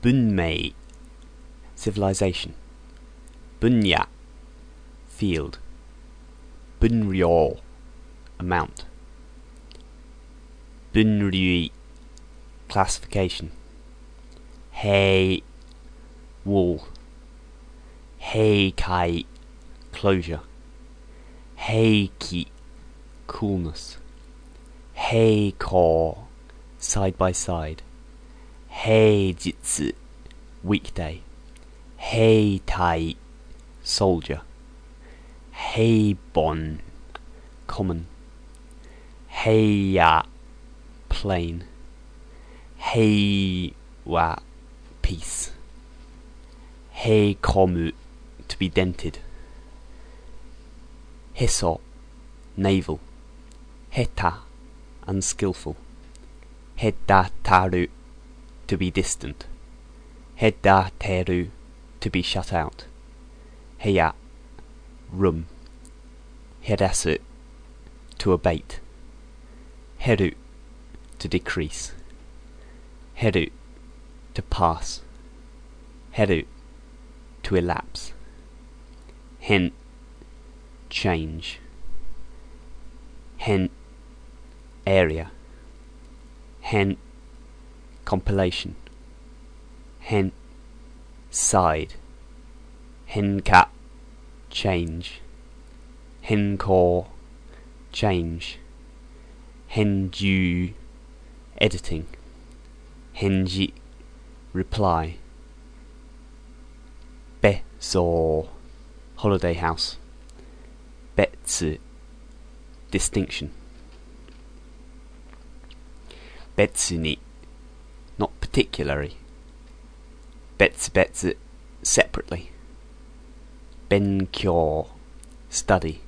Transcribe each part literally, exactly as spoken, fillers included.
bunmei, civilization. Bunya, field. Bunryo, amount. Bunryui, classification. Hei, wall. Heikai, closure. Heiki, coolness. Heiko, side by side. Heijitsu, weekday. Heitai, soldier. Heibon, common. Heiya, plain. Heiwa, peace. Heikomu, to be dented. Hiso, naval. Heta, unskillful. Hedataru, to be distant. Hedateru, to be shut out. Heya, room. Herasu, to abate. Heru, to decrease. Heru, to pass. Heru, to elapse. Hen, change. Hen, area. Hen, compilation. Hen, side. Henka, change. Henko, change. Henju, editing. Henji, reply. Beso, holiday house. Betsu, distinction. Betsuni, not particularly. Betsu betsu, separately. Benkyo, study.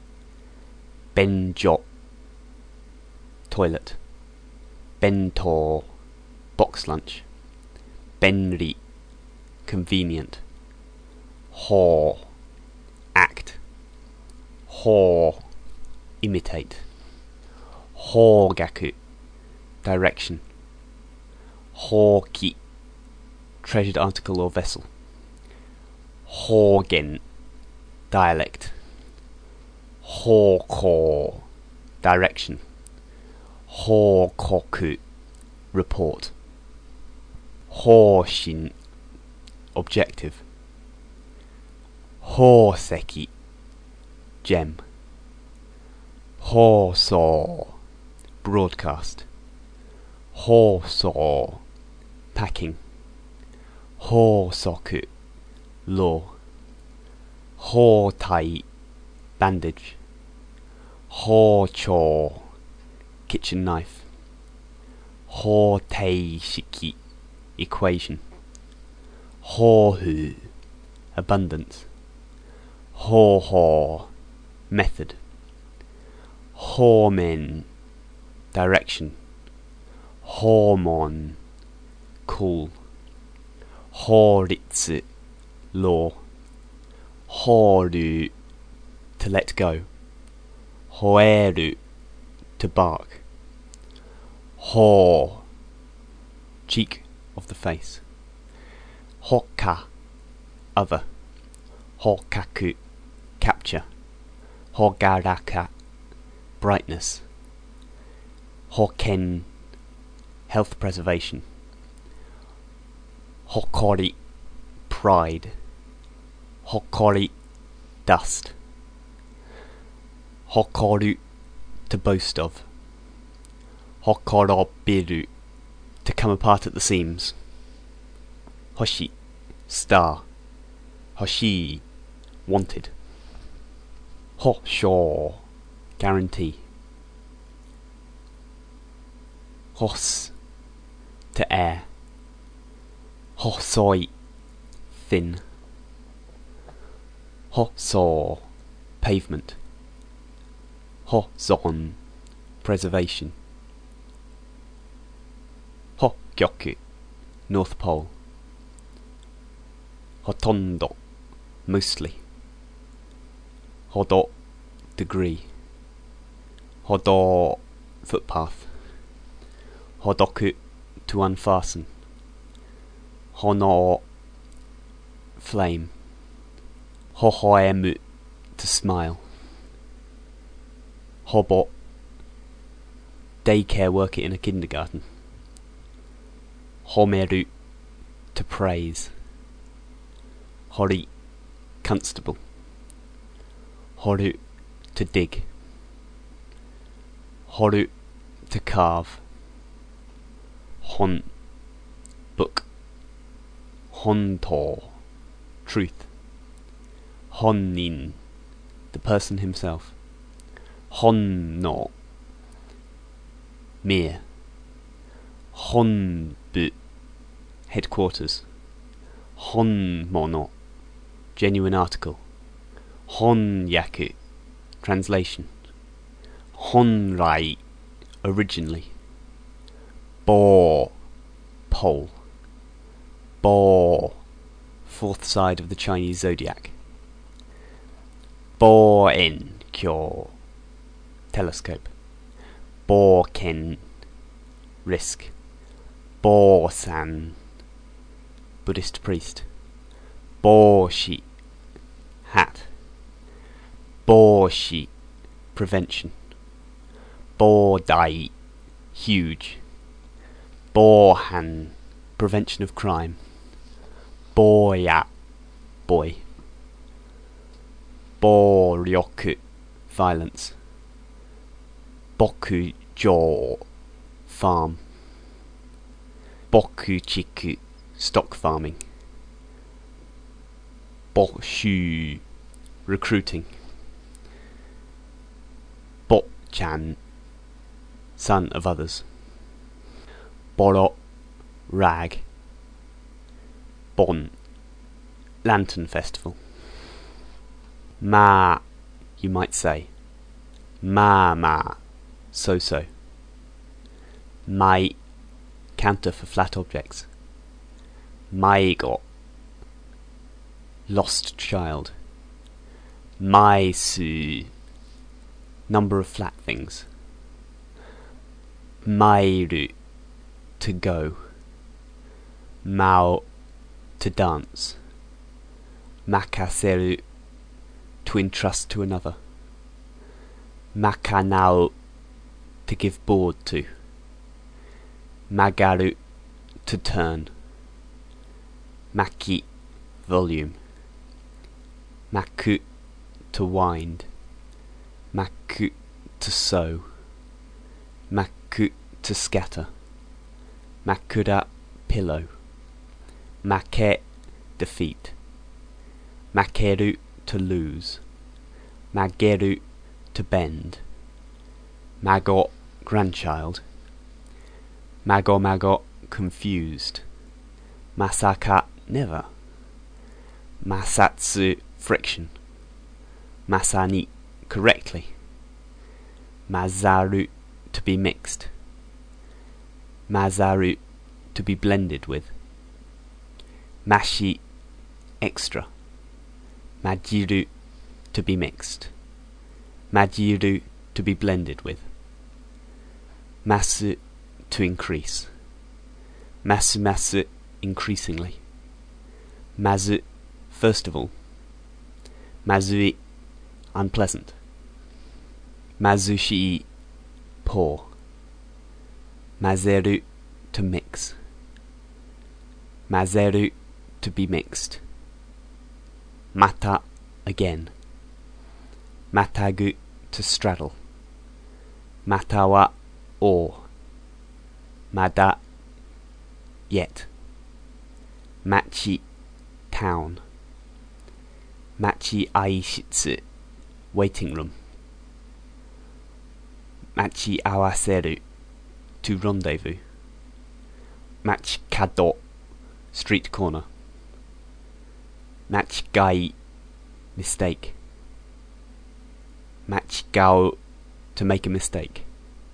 Benjo, toilet. Bento, box lunch. Benri, convenient. Ho, act. Ho, imitate. Hogaku, direction. Hoki, treasured article or vessel. Hogen, dialect. Hoko, direction. Hokoku, report. Hoshin, objective. Hoseki, gem. Hoso, broadcast. Hoso, packing. Hosoku, law. Hotai, bandage. Hocho, kitchen knife. Hoteishiki, equation. Hohu, abundance. Ho-ho, method. Homen, direction. Hormon, cool. Horitsu, law. Horu, to let go. Hoeru, to bark. Ho, cheek of the face. Hoka, other. Hokaku, capture. Hogaraka, brightness. Hoken, health preservation. Hokori, pride. Hokori, dust. Hokoru, to boast of. Hokorobiru, to come apart at the seams. Hoshi, star. Hoshi, wanted. Hosho, guarantee. Hos, to air. Hosoi, thin. Hoso, pavement. Hozon, preservation. Hokkyoku, North Pole. Hotondo, mostly. Hodo, degree. Hodo, footpath. Hodoku, to unfasten. hono, flame. Hohoemu, to smile. Hobo, daycare worker in a kindergarten. Homeru, to praise. Hori, constable. Horu, to dig. Horu, to carve. Hon, book. Honto, truth. Honnin, the person himself. Honno, mere. Honbu, headquarters. Honmono, genuine article. Honyaku, translation. Honrai, originally. Bo, pole. Bo, fourth side of the Chinese zodiac. Bo-en, kyo, telescope. Bo-ken, risk. Bo-san, Buddhist priest. Bo-shi, hat. Bo-shi, prevention. Bo-dai, huge. Bo-han, prevention of crime. Bo-ya, boy. Bo-ryoku, violence. Boku-jo, farm. Boku-chiku, stock farming. Boshu, recruiting. Bo-chan, son of others. Boro, rag. Bon, lantern festival. Ma, you might say. Ma ma, so so. Mai, counter for flat objects. Maigo, lost child. Maisu, number of flat things. Mairu, to go. Mao, to dance. Makaseru, to entrust to another. Makanao, to give board to. Magaru, to turn. Maki, volume. Maku, to wind. Maku, to sow. Maku, to scatter. Makura, pillow. Make, defeat. Makeru, to lose. Mageru, to bend. Mago, grandchild. Mago mago, confused. Masaka, never. Masatsu, friction. Masani, correctly. Mazaru, to be mixed. Mazaru, to be blended with. Mashi, extra. Majiru, to be mixed. Majiru, to be blended with. Masu, to increase. Masu masu, increasingly. Mazu, first of all. Mazui, unpleasant. Mazushi, pour. Mazeru, to mix. Mazeru, to be mixed. Mata, again. Matagu, to straddle. Matawa, or. Mada, yet. Machi, town. Machi aishitsu, waiting room. Machi awaseru, to rendezvous. Machikado, street corner. Machigai, mistake. Machigao, to make a mistake.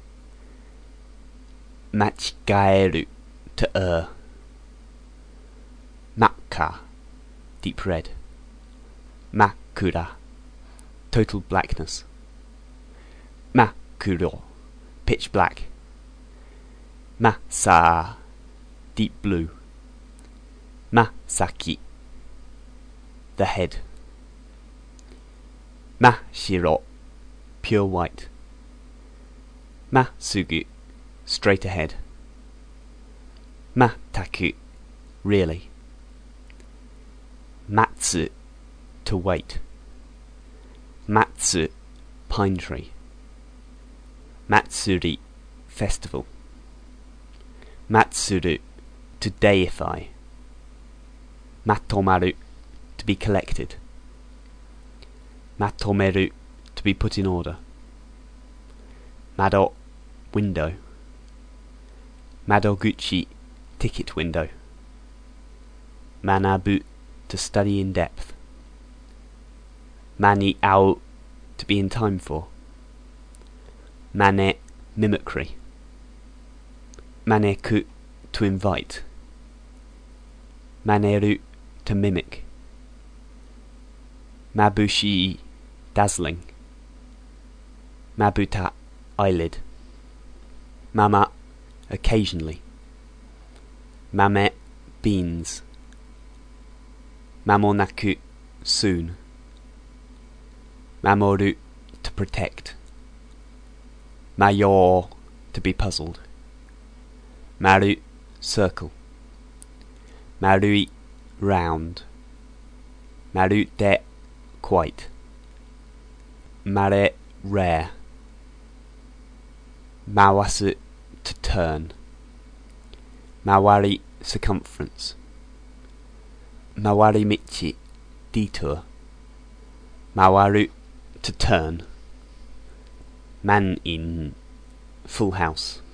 Machigaeru, to err. Makka, deep red. Makura, total blackness. Makuro, pitch black. Masa, deep blue. ま先 the head. ま白 pure white. まっすぐ straight ahead. まったく really. 待つ to wait. 待つ pine tree. 祭り festival. 祭る to deify. まとまる to be collected. まとめる to be put in order. 窓 window. 窓口 ticket window. 学ぶ to study in depth. 間に合う to be in time for. 真似 mimicry. 招く to invite. 真似る to mimic. 眩しい dazzling. まぶた eyelid. まま occasionally. 豆 beans. 間もなく soon. 守る to protect. 迷う to be puzzled. 丸 circle. 丸い round. まるで quite. まれ rare. 回す to turn. 回り circumference. 回り道 detour. 回る to turn. Man in full house.